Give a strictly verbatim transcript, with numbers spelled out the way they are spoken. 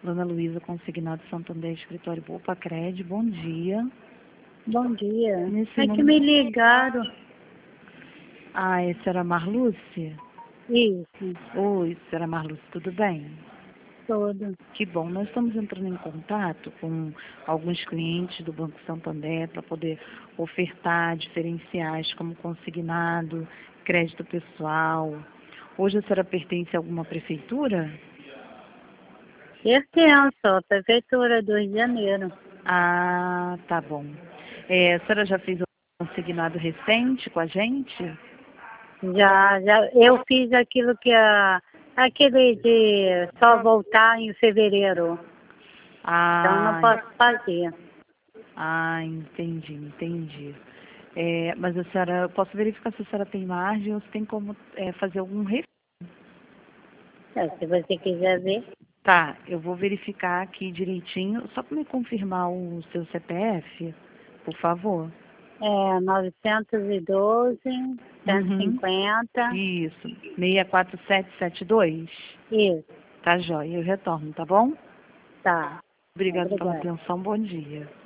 Dona Luísa, consignado Santander, escritório Opa Cred. Bom dia. Bom dia. Nesse É que momento- me ligaram. Ah, essa era a Marlúcia? Isso, Oi, senhora Marlúcia, tudo bem? tudo. Que bom, nós estamos entrando em contato com alguns clientes do Banco Santander para poder ofertar diferenciais como consignado, crédito pessoal. Hoje a senhora pertence a alguma prefeitura? Pertenço à Prefeitura do Rio de Janeiro. Ah, tá bom. É, a senhora já fez um consignado recente com a gente? Já, já, eu fiz aquilo que a, aquele de só voltar em fevereiro. Então não Ah, posso fazer. ah, entendi, entendi. É, mas a senhora, eu posso verificar se a senhora tem margem ou se tem como é, fazer algum refis. É, se você quiser ver. Tá, eu vou verificar aqui direitinho, só para me confirmar o seu C P F, por favor. É novecentos e doze, cento e Uhum. cinquenta. Isso, seis quatro sete sete dois. Isso, Tá joia, eu retorno, tá bom? tá. Obrigada pela Obrigada. atenção, bom dia.